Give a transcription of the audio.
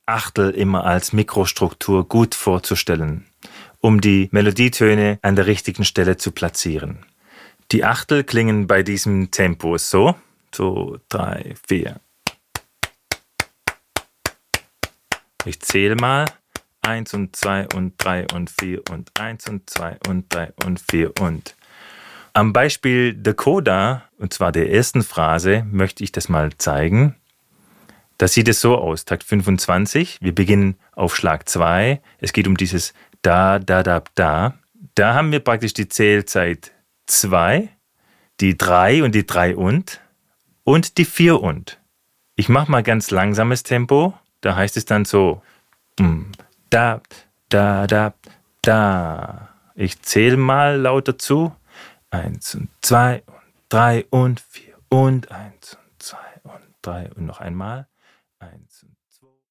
Achtel immer als Mikrostruktur gut vorzustellen, um die Melodietöne an der richtigen Stelle zu platzieren. Die Achtel klingen bei diesem Tempo so. 2, 3, 4. Ich zähle mal. 1 und 2 und 3 und 4 und 1 und 2 und 3 und 4 und. Am Beispiel der Coda, und zwar der ersten Phrase, möchte ich das mal zeigen. Da sieht es so aus, Takt 25. Wir beginnen auf Schlag 2. Es geht um dieses Da, Da, Da, Da. Da haben wir praktisch die Zählzeit 2, die 3 und die 3 und die 4 und. Ich mache mal ganz langsames Tempo. Da heißt es dann so. Da, da, da, da. Ich zähle mal laut dazu. 1 und 2 und 3 und 4 und 1 und 2 und 3 und noch einmal. 1